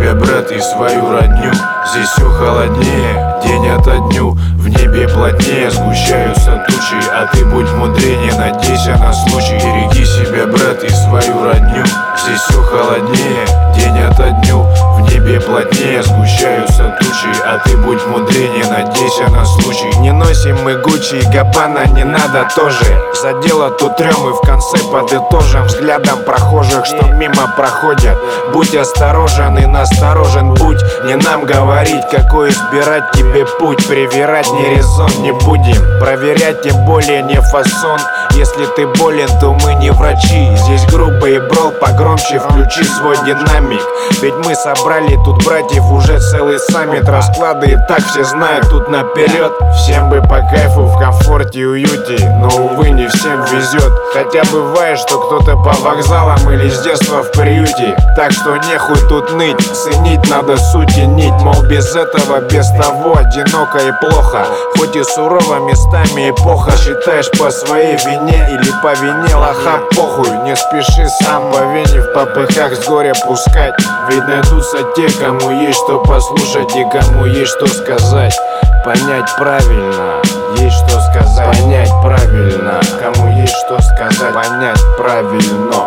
себя, брат, и свою родню. Здесь все холоднее, день ото дню. В небе плотнее сгущаются тучи, а ты будь мудрее, не надейся на случай. Береги себя, брат, и свою родню. Здесь все холоднее, день ото дню. В небе плотнее сгущаются тучи, а ты будь мудрее, не надейся на случай. Не носим мы Гуччи и Габбана, не надо тоже. За дело тут трем и в конце подытожим взглядом прохожих, что мимо проходят. Будь осторожен и насторожен будь. Не нам говорить, какой избирать тебе путь. Привирать не резон, не будем проверять, тем более не фасон. Если ты болен, то мы не врачи. Здесь грубый брол, погромче включи свой динамик. Ведь мы собрали тут братьев уже целый саммит. Расклады и так все знают тут наперед. Всем бы по кайфу, в комфорте и уюте, но увы не всем везет. Хотя бывает, что кто-то по вокзалам или с детства в приюте. Так что нехуй тут ныть, ценить надо суть и нить. Мол, без этого, без того одиноко и плохо. Хоть и сурово местами эпоха. Считаешь по своей вине или по вине лоха, похуй. Не спеши сам по вене в попыхах с горя пускать. Ведь найдутся те, кому есть что послушать и кому есть что сказать. Понять правильно, есть что сказать. Понять правильно, кому есть что сказать. Понять правильно.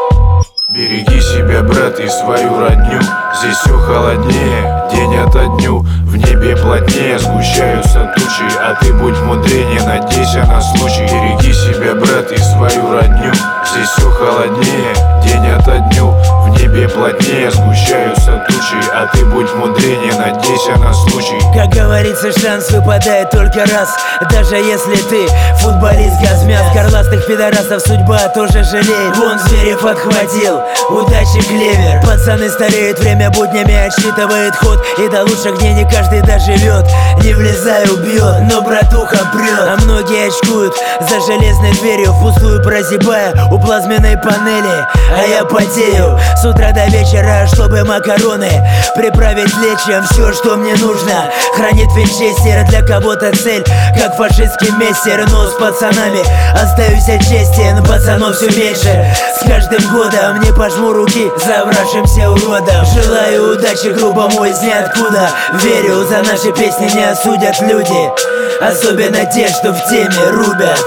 Береги себя, брат, и свою родню. Здесь все холоднее, день ото дню. В небе плотнее сгущаются тучи, а ты будь мудрее, не надейся на случай. Береги себя, брат, и свою родню. Здесь все холоднее, день ото дню. В небе плотнее сгущаются тучи, а ты будь мудрее, не надейся на случай. Как говорится, шанс выпадает только раз. Даже если ты футболист газмяс. Горластых пидорасов судьба тоже жалеет. Вон Зверев отхватил, удачи клевер. Пацаны стареют, время буднями отсчитывает ход. И до лучших дней не каждый доживет. Не влезай, убьет, но братуха прет. А многие очкуют за железной дверью, впустую прозябая у плазменной панели. А я потею с утра до вечера, чтобы макароны приправить лечем. Все, что мне нужно, хранит винчестер. Для кого-то цель, как фашистский мессер. Но с пацанами остаюсь честен. Пацанов все меньше с каждым годом. Не пожму руки завравшимся уродом. Желаю удачи грубому из ниоткуда. Верю, за наши песни не осудят люди. Особенно те, что в теме рубят.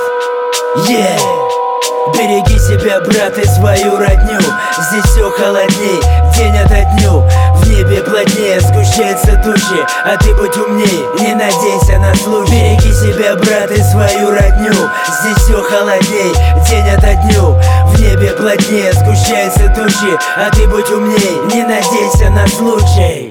Береги себя, брат, и свою родню. Здесь все холодней, день ото дню. В небе плотнее сгущаются тучи, а ты будь умней, не надейся на случай. Береги себя, брат, и свою родню. Здесь все холодней, день ото дню. В небе плотнее сгущаются тучи, а ты будь умней, не надейся на случай.